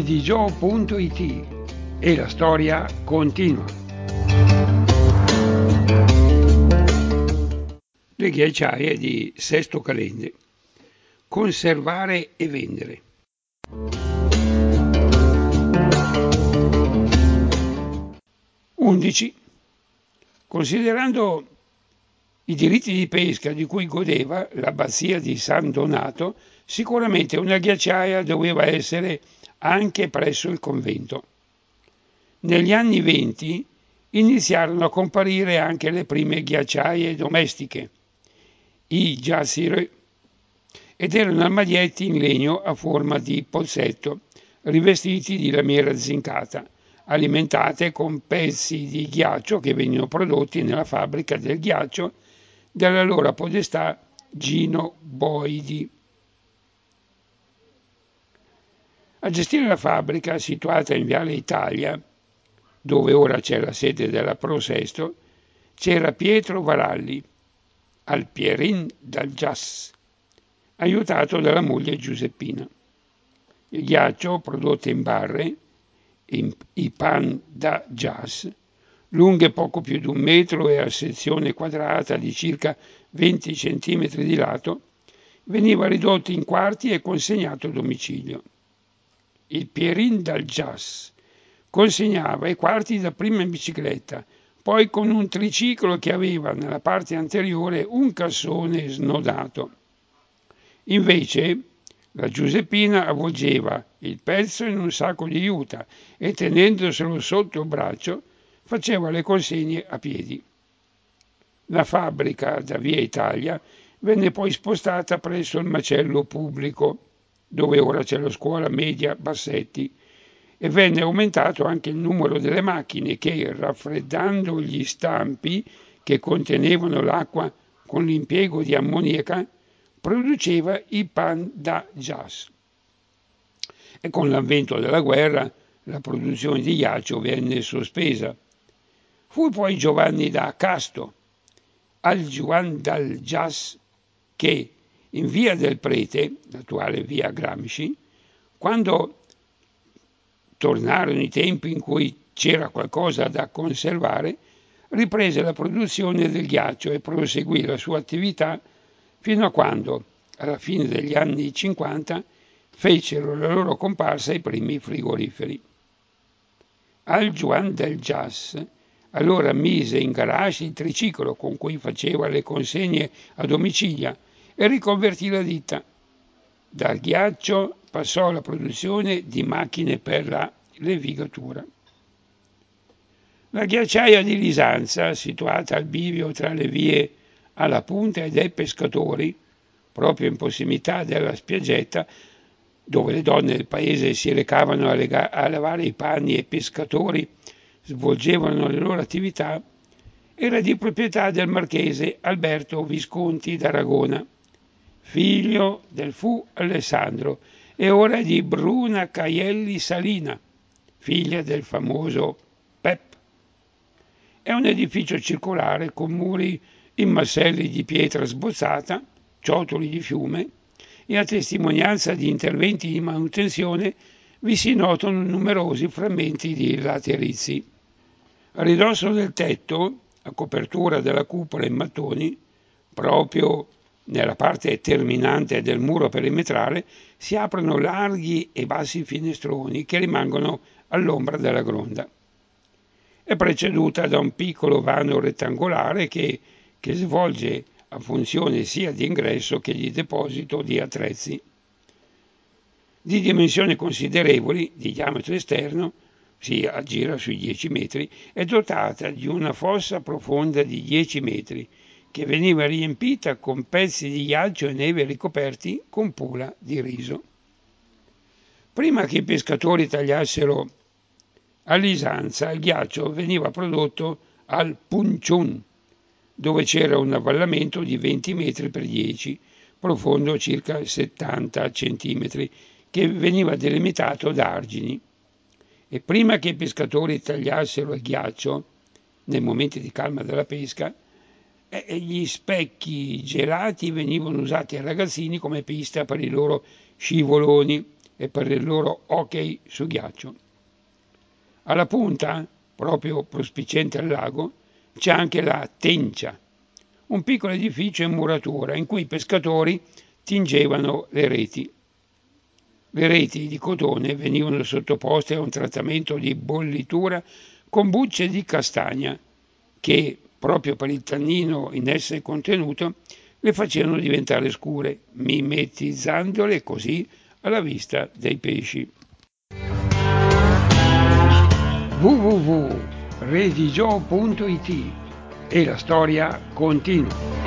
GeoGeo.it e la storia continua. Le ghiacciaie di Sesto Calende. Conservare e vendere. Considerando i diritti di pesca di cui godeva l'abbazia di San Donato, sicuramente una ghiacciaia doveva essere anche presso il convento. Negli anni '20 iniziarono a comparire anche le prime ghiacciaie domestiche, i jazzire, ed erano armadietti in legno a forma di pozzetto, rivestiti di lamiera zincata, alimentate con pezzi di ghiaccio che venivano prodotti nella fabbrica del ghiaccio dell'allora podestà Gino Boidi. A gestire la fabbrica, situata in Viale Italia, dove ora c'è la sede della Prosesto, c'era Pietro Varalli, al Pierin dal Gias, aiutato dalla moglie Giuseppina. Il ghiaccio, prodotto in barre, i pan da Gias, lunghe poco più di 1 metro e a sezione quadrata di circa 20 centimetri di lato, veniva ridotto in quarti e consegnato a domicilio. Il Pierin dal Gias consegnava i quarti dapprima in bicicletta, poi con un triciclo che aveva nella parte anteriore un cassone snodato. Invece la Giuseppina avvolgeva il pezzo in un sacco di juta e tenendoselo sotto il braccio faceva le consegne a piedi. La fabbrica da Via Italia venne poi spostata presso il macello pubblico, dove ora c'è la scuola media Bassetti, e venne aumentato anche il numero delle macchine che, raffreddando gli stampi che contenevano l'acqua con l'impiego di ammoniaca, produceva i pan da Gias. E con l'avvento della guerra la produzione di ghiaccio venne sospesa. Fu poi Giovanni da Casto, al Juan dal Gias, che in via del Prete, l'attuale via Gramsci, quando tornarono i tempi in cui c'era qualcosa da conservare, riprese la produzione del ghiaccio e proseguì la sua attività fino a quando, alla fine degli anni '50, fecero la loro comparsa i primi frigoriferi. Al Juan del Gias allora mise in garage il triciclo con cui faceva le consegne a domicilio e riconvertì la ditta. Dal ghiaccio passò alla produzione di macchine per la levigatura. La ghiacciaia di Lisanza, situata al bivio tra le vie alla Punta e dei Pescatori, proprio in prossimità della spiaggetta, dove le donne del paese si recavano a lavare i panni e i pescatori svolgevano le loro attività, era di proprietà del marchese Alberto Visconti d'Aragona, figlio del fu Alessandro, e ora di Bruna Caielli Salina, figlia del famoso Pep. È un edificio circolare con muri in masselli di pietra sbozzata, ciotoli di fiume, e a testimonianza di interventi di manutenzione vi si notano numerosi frammenti di laterizi. A ridosso del tetto, a copertura della cupola in mattoni, proprio nella parte terminante del muro perimetrale, si aprono larghi e bassi finestroni che rimangono all'ombra della gronda. È preceduta da un piccolo vano rettangolare che svolge a funzione sia di ingresso che di deposito di attrezzi. Di dimensioni considerevoli, di diametro esterno, si aggira sui 10 metri, è dotata di una fossa profonda di 10 metri, che veniva riempita con pezzi di ghiaccio e neve ricoperti con pula di riso. Prima che i pescatori tagliassero a Lisanza, il ghiaccio veniva prodotto al Punciun, dove c'era un avvallamento di 20 metri per 10, profondo circa 70 centimetri, che veniva delimitato da argini. E prima che i pescatori tagliassero il ghiaccio, nei momenti di calma della pesca, gli specchi gelati venivano usati ai ragazzini come pista per i loro scivoloni, e per il loro hockey su ghiaccio. Alla punta, proprio prospiciente al lago, c'è anche la Tencia, un piccolo edificio in muratura in cui i pescatori tingevano le reti. Le reti di cotone venivano sottoposte a un trattamento di bollitura con bucce di castagna che, proprio per il tannino in esse contenuto, le facevano diventare scure, mimetizzandole così alla vista dei pesci. www.redigio.it e la storia continua.